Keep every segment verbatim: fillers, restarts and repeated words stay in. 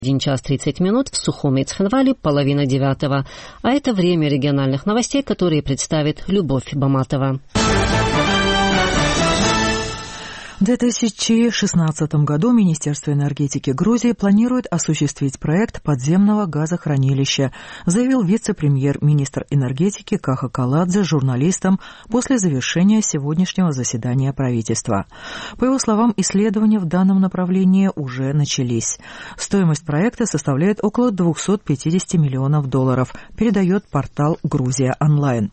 Один час тридцать минут, в Сухуми и Цхинвале половина девятого. А это время региональных новостей, которые представит Любовь Баматова. В две тысячи шестнадцатом году Министерство энергетики Грузии планирует осуществить проект подземного газохранилища, заявил вице-премьер-министр энергетики Каха Каладзе журналистам после завершения сегодняшнего заседания правительства. По его словам, исследования в данном направлении уже начались. Стоимость проекта составляет около двести пятьдесят миллионов долларов, передает портал «Грузия онлайн».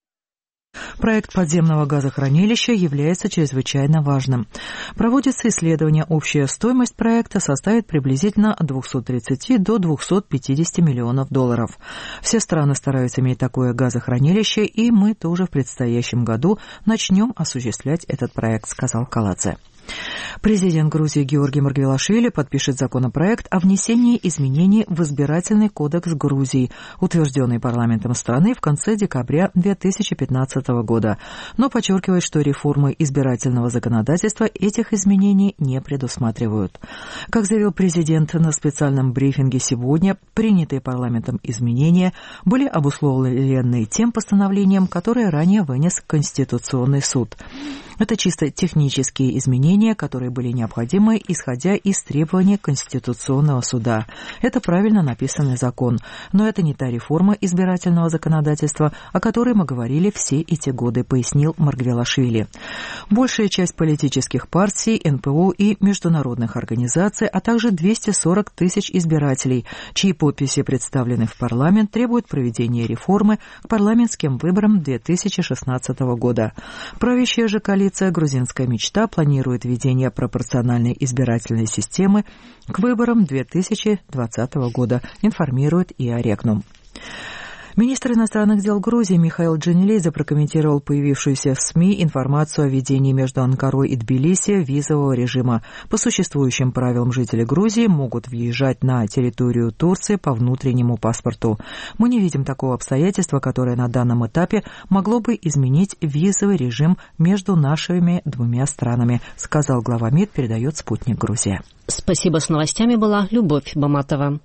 Проект подземного газохранилища является чрезвычайно важным. Проводится исследование, общая стоимость проекта составит приблизительно от двухсот тридцати до двухсот пятидесяти миллионов долларов. Все страны стараются иметь такое газохранилище, и мы тоже в предстоящем году начнем осуществлять этот проект, сказал Каладзе. Президент Грузии Георгий Маргвелашвили подпишет законопроект о внесении изменений в избирательный кодекс Грузии, утвержденный парламентом страны в конце декабря две тысячи пятнадцатого года, но подчеркивает, что реформы избирательного законодательства этих изменений не предусматривают. Как заявил президент на специальном брифинге сегодня, принятые парламентом изменения были обусловлены тем постановлением, которое ранее вынес Конституционный суд. Это чисто технические изменения, которые были необходимы, исходя из требований Конституционного суда. Это правильно написанный закон, но это не та реформа избирательного законодательства, о которой мы говорили все эти годы, пояснил Маргвелашвили. Большая часть политических партий, эн пэ о и международных организаций, а также двести сорок тысяч избирателей, чьи подписи представлены в парламент, требуют проведения реформы к парламентским выборам две тысячи шестнадцатого года. Правящая же коалиция «Грузинская мечта» планирует введение пропорциональной избирательной системы к выборам две тысячи двадцатого года, информирует ИА Регнум. Министр иностранных дел Грузии Михаил Джанилидзе прокомментировал появившуюся в СМИ информацию о введении между Анкарой и Тбилиси визового режима. По существующим правилам жители Грузии могут въезжать на территорию Турции по внутреннему паспорту. Мы не видим такого обстоятельства, которое на данном этапе могло бы изменить визовый режим между нашими двумя странами, сказал глава МИД, передает «Спутник Грузия». Спасибо, с новостями была Любовь Баматова.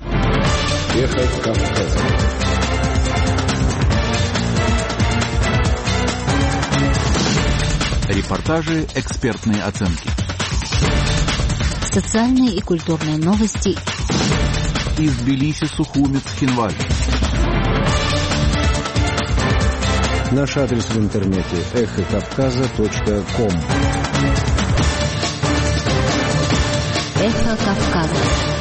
Ехать Кавказ. Репортажи, экспертные оценки. Социальные и культурные новости. Из Тбилиси, Сухуми, Цхинвале. Наш адрес в интернете эхо кавказа точка ком. Эхо Кавказа.